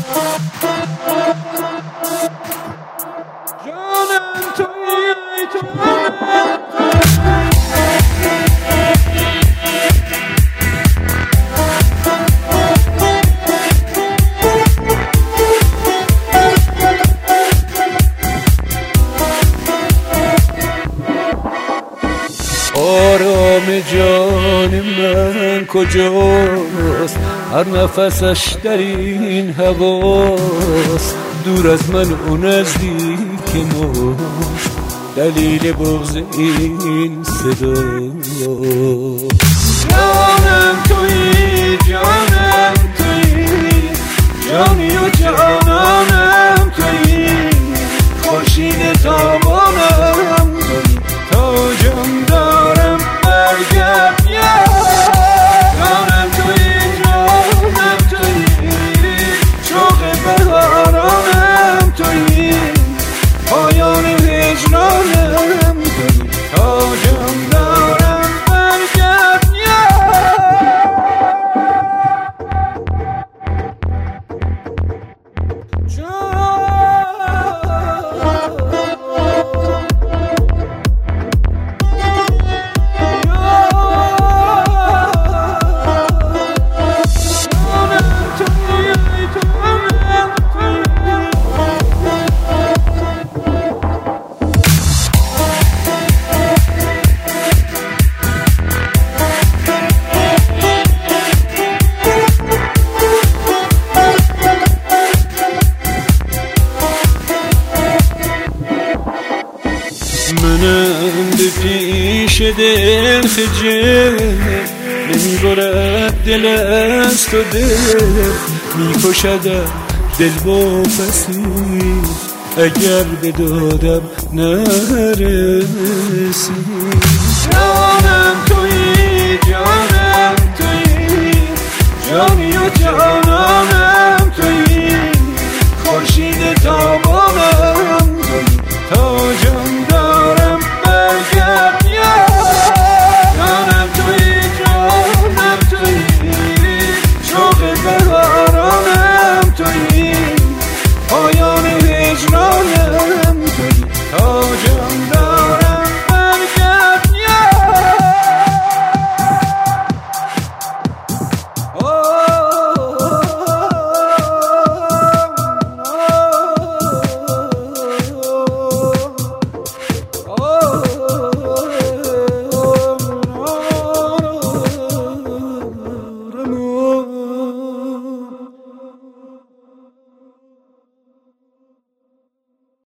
جانم تویی آرام جان من کجاست؟ هر نفسش در این هواست. دور از من و نزدیک ما، دلیل بغض این صدا. جانم تویی، جانم تویی، جانی و جانانم تویی، خورشید تابانم تویی، تاجم دارم برگرد. جانم تویی، جانم تویی، شوق بهارانم تویی، پایان هجرانم تویی، تاجم دارم برگرد. منم به پیش دل خجل، نمیبرد دل از تو دل، میکشد دل با پسی، اگر به دادم نرسی. جانم تویی، جانم تویی، جانی و جانانم